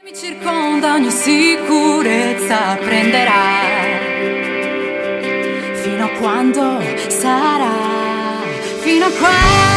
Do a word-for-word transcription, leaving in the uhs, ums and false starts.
Mi circonda ogni sicurezza prenderà fino a quando sarà, fino a quando